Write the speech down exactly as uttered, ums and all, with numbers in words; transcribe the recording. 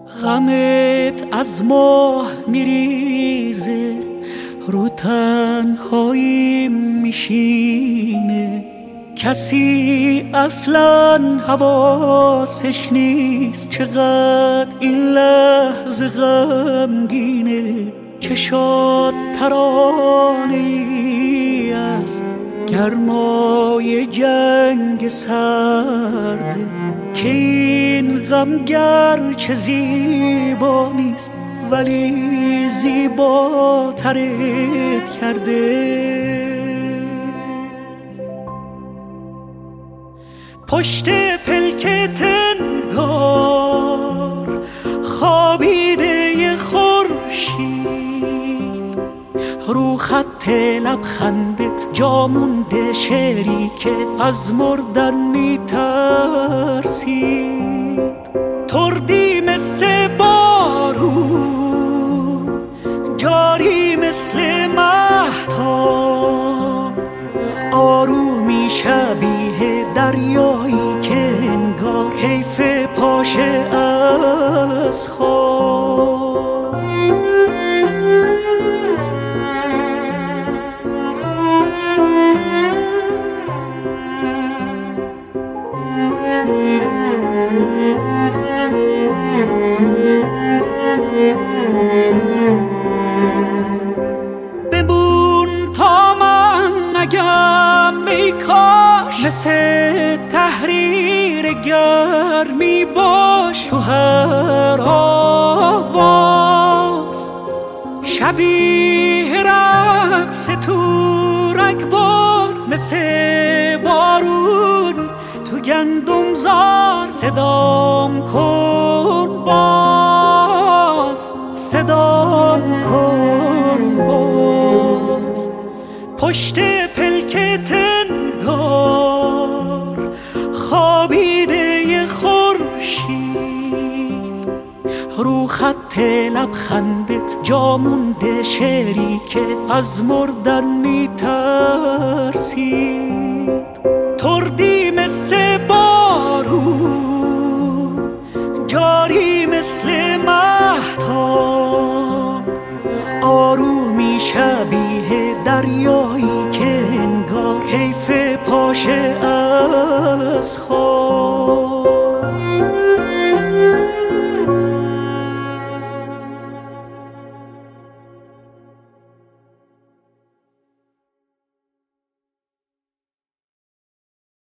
غمت از ماه میریزه، رو تنهایی میشینه، کسی اصلا حواسش نیست چقدر این لحظه غمگینه. چشات ترانه‌ای از گرمای جنگ سرده، که این غم گرچه زیبا نیست ولی زیباترت کرده. پشت پلکت انگار خوابیده خورشید، رو خط لبخندت جا مونده شعری که از مردن میترسید. تردی مثل بارون، جاری مثل مهتاب، آرومی شبیه دریایی که انگار حیف پاشه از خواب. بمون تا من نگم ای کاش، مثل تحریر گرمی باش تو هر آواز، شبیه رقص تو رگبار، مثل بارون تو گندم زار. صدام کن باز، صدام کن باز. پشت پلکت انگار خوابیده خورشید، رو خط لبخندت جا مونده شعری که از مردن میترسید. تردی مثل بارون، جاری مثل مهتاب، آرومی شبیه دریایی که انگار حیف پاشه از خواب.